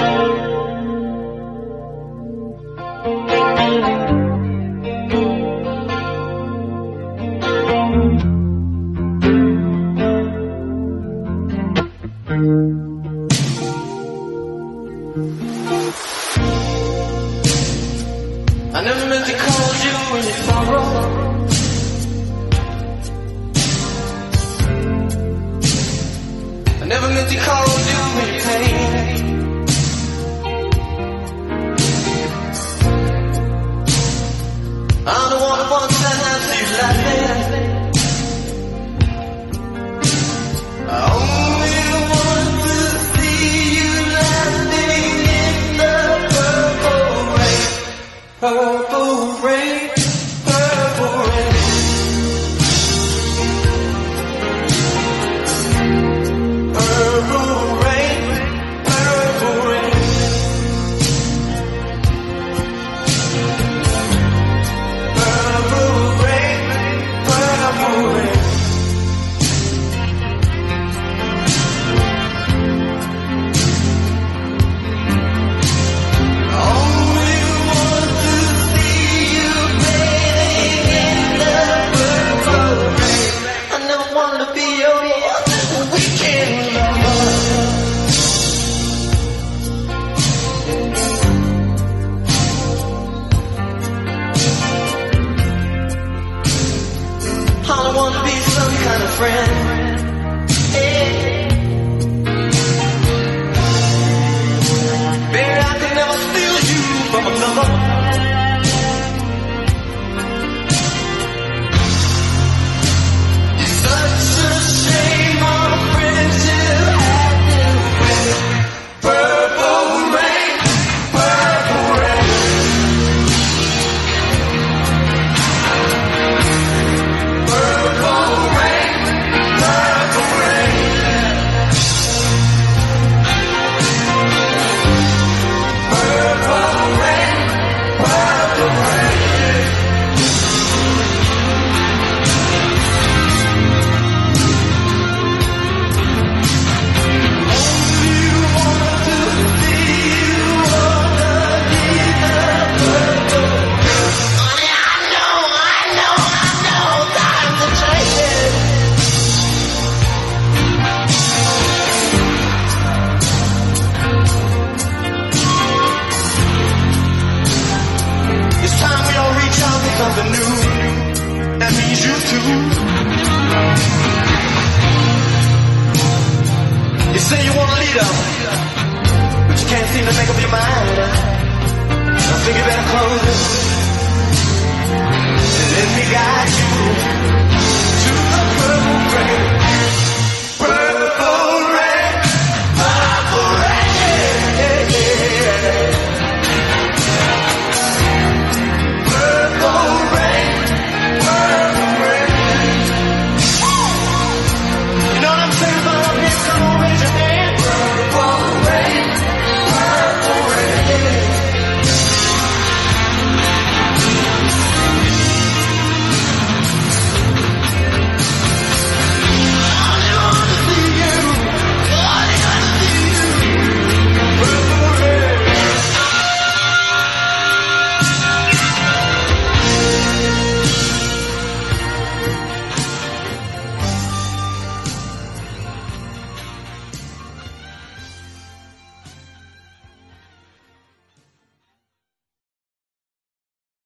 I never meant to call you in your sorrow. I never meant to call you in your pain. I'm the one who wants to have you laughing. I only want to see you laughing in the purple rain. Purple rain, purple rain. Purple rain, purple rain. Purple rain, purple rain. Only want to see you bathing in the purple rain. I never wanted to be your weekend lover. I don't want to be some kind of friend. Hey. Baby, I could never steal you from another. It's such a shame our friendship had to end. Purple rain, purple rain. Purple rain, purple rain. Purple rain, purple rain. Only want to see you underneath the purple rain. Honey, I know, times are changing. It's time we all reach out to something new. That means you too. You say you want a leader.